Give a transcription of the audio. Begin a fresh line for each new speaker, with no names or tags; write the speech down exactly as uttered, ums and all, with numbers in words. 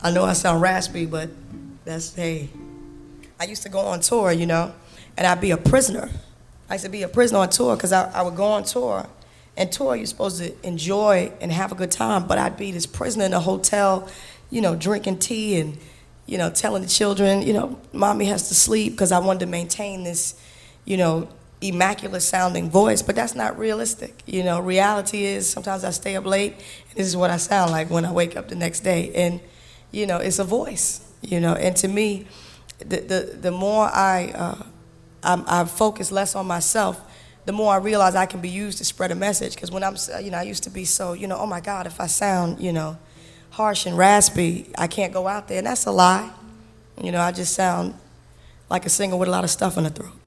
I know I sound raspy, but that's, hey. I used to go on tour, you know, and I'd be a prisoner. I used to be a prisoner on tour because I, I would go on tour. And tour, you're supposed to enjoy and have a good time, but I'd be this prisoner in a hotel, you know, drinking tea and, you know, telling the children, you know, mommy has to sleep because I wanted to maintain this, you know, immaculate sounding voice, but that's not realistic. You know, reality is sometimes I stay up late and this is what I sound like when I wake up the next day. And, you know, it's a voice, you know, and to me, the the, the more I, uh, I, I focus less on myself, the more I realize I can be used to spread a message. Because when I'm, you know, I used to be so, you know, oh my God, if I sound, you know, harsh and raspy, I can't go out there. And that's a lie. You know, I just sound like a singer with a lot of stuff in the throat.